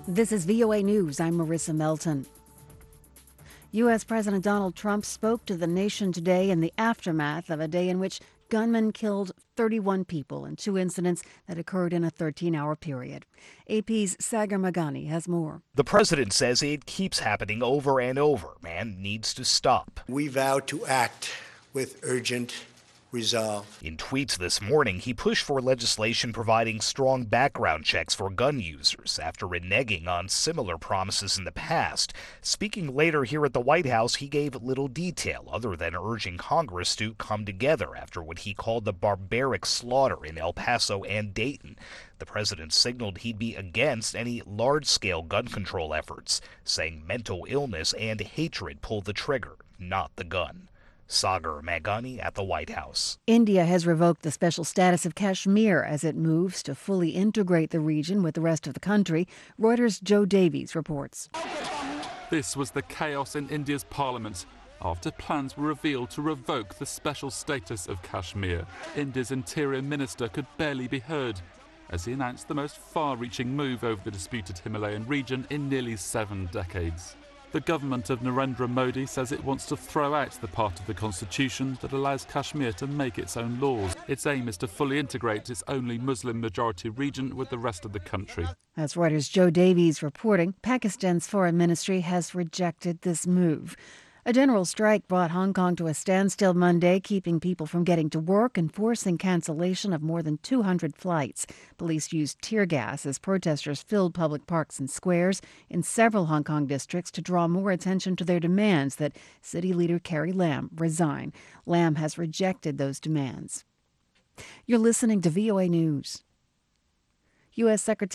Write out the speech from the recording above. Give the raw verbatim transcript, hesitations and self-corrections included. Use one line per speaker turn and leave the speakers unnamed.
This is V O A News. I'm Marissa Melton. U S. President Donald Trump spoke to the nation today in the aftermath of a day in which gunmen killed thirty-one people in two incidents that occurred in a thirteen-hour period. A P's Sagar Magani has more.
The president says it keeps happening over and over and needs to stop.
We vow to act with urgent resolve.
In tweets this morning, he pushed for legislation providing strong background checks for gun users after reneging on similar promises in the past. Speaking later here at the White House, he gave little detail other than urging Congress to come together after what he called the barbaric slaughter in El Paso and Dayton. The president signaled he'd be against any large-scale gun control efforts, saying mental illness and hatred pull the trigger, not the gun. Sagar Magani at the White House.
India has revoked the special status of Kashmir as it moves to fully integrate the region with the rest of the country. Reuters' Joe Davies reports.
This was the chaos in India's parliament after plans were revealed to revoke the special status of Kashmir. India's interior minister could barely be heard as he announced the most far-reaching move over the disputed Himalayan region in nearly seven decades. The government of Narendra Modi says it wants to throw out the part of the constitution that allows Kashmir to make its own laws. Its aim is to fully integrate its only Muslim-majority region with the rest of the country.
As Reuters' Joe Davies reporting, Pakistan's foreign ministry has rejected this move. A general strike brought Hong Kong to a standstill Monday, keeping people from getting to work and forcing cancellation of more than two hundred flights. Police used tear gas as protesters filled public parks and squares in several Hong Kong districts to draw more attention to their demands that City Leader Carrie Lam resign. Lam has rejected those demands. You're listening to V O A News. U S. Secretary